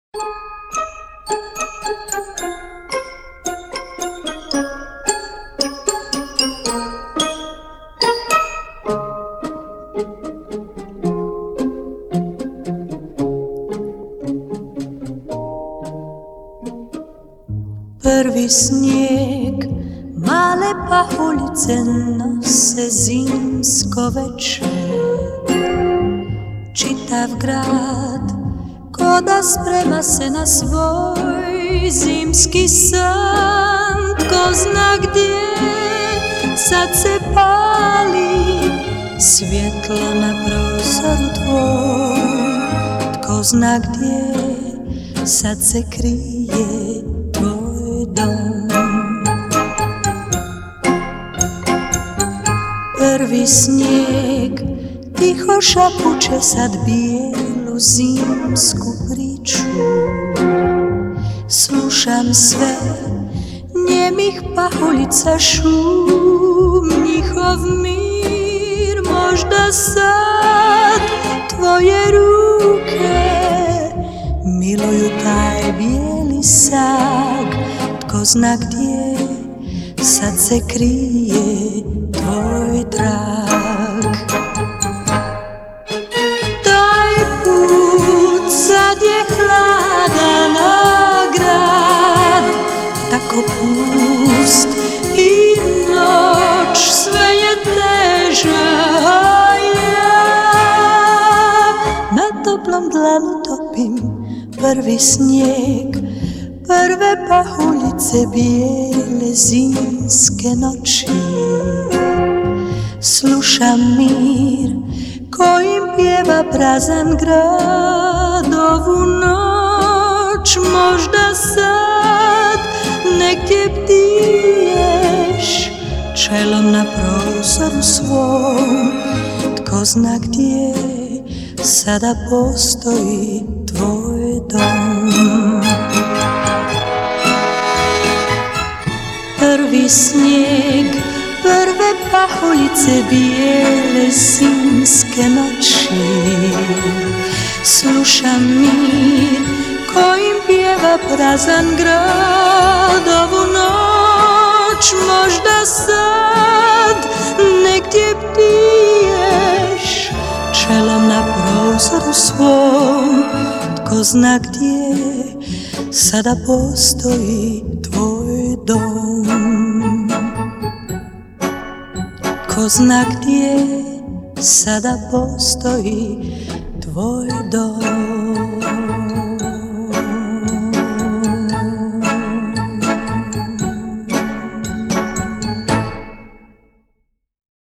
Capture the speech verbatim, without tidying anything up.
Prvi snijeg, male pahuljice nose zimsko večer. Čitav grad ko da sprema se na svoj zimski san. Tko zna gdje sad se pali svjetlo na prozoru tvoj. Tko zna gdje sad se krije tvoj dom. Prvi snijeg tiho šapuće sad bijelu zimsku priču. Slušam sve njemih pahuljica šum, njihov mir. Možda sad tvoje ruke miluju taj bijeli sad. Tko zna gdje sad se krije tvoj trag. Taj put sad je hladan, a grad tako pust i noć sve je teža. A ja na toplom dlanu topim prvi snijeg, prve pahuljice bijele zimske noći. Slušam mir kojim pjeva prazan grad ovu noć. Možda sad negdje bdiješ čelom na prozoru svom. Tko zna gdje sada postoji tvoj dom. Prvi snijeg, prve pahuljice bijele zimske noći. Slušam mir kojim pjeva prazan grad ovu noć. Možda sad negdje bdiješ čelom na prozoru svom. Tko zna gdje sada postoji tvoj dom. Tko zna gdje sada postoji tvoj dom.